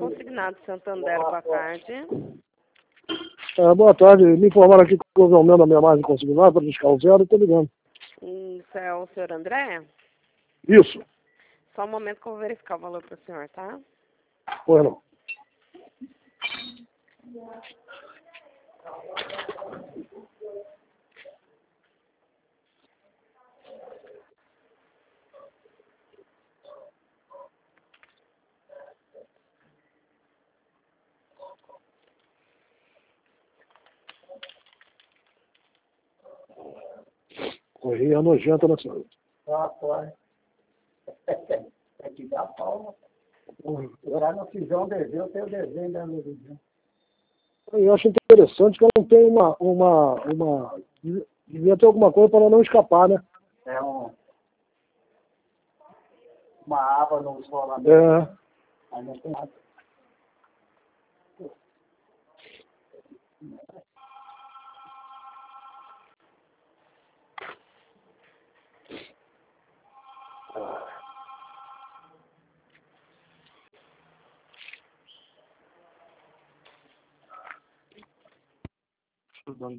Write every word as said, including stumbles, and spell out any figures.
Consignado Santander, boa tarde. É, boa tarde. Me informaram aqui que houve aumento da minha margem consignada para fiscal zero, estou ligando. Isso é o senhor André? Isso. Só um momento que eu vou verificar o valor para o senhor, tá? Pois não. Correia nojenta na saúde. Ah, pode. Tem que dar palma. Lá no Cisão desenho, tem o desenho da Luizinha. Eu acho interessante que ela não tem uma, uma, uma... Devia ter alguma coisa para ela não escapar, né? É um... uma aba no isolamento. É. Aí não tem nada. Estudando